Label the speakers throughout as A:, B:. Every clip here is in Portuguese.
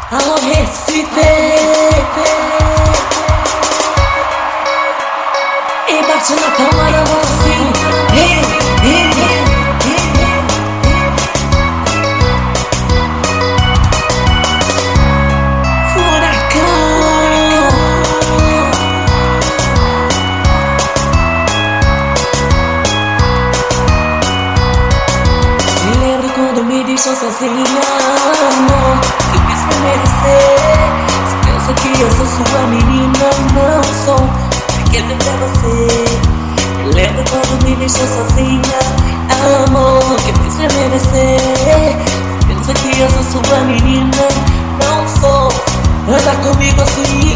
A: Alô, Recife, e bate na palma da mão assim. Furacão. Me lembro quando me deixou sozinha, amor, eu quis me merecer. Se pensa que eu sou sua menina, não sou, porque tentei você. Me lembro quando me deixou sozinha, amor, que eu quis me merecer. Se pensa que eu sou sua menina, não sou, anda comigo assim.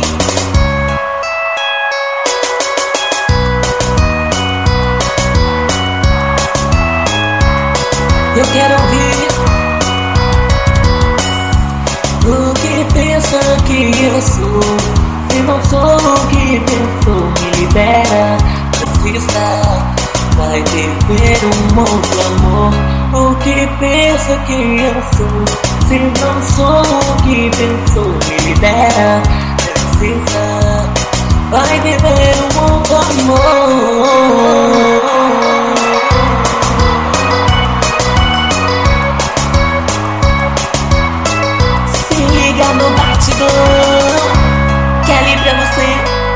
A: Eu quero ouvir o que pensa que eu sou. Se não sou o que pensou, me libera. Precisa, vai viver um outro amor. O que pensa que eu sou. Se não sou o que pensou, me libera. Precisa, vai viver um outro amor. No batidão, que é ali pra você.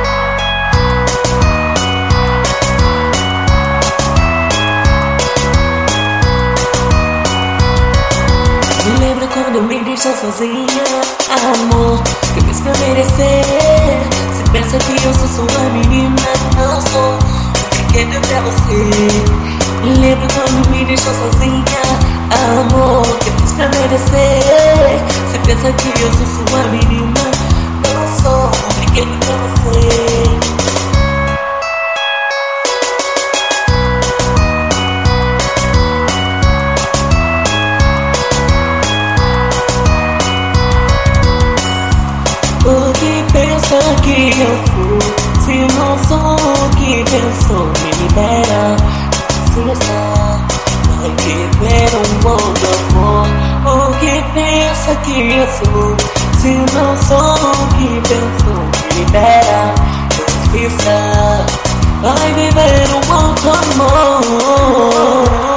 A: Me lembra quando me deixou sozinha, amor, que eu fiz pra merecer. Se pensa que eu sou sua menina, não sou, porque deu pra você. Me lembra quando me deixou sozinha, amor, que eu fiz pra merecer. Se pensa que eu sou sua menina, não sou, porque deu pra você. O que pensa que eu sou? Se não sou o que pensou, me libera. Precisa, vai viver um outro amor. O que pensa que eu sou? Se não sou o que pensou, me libera. Precisa, vai viver um outro amor.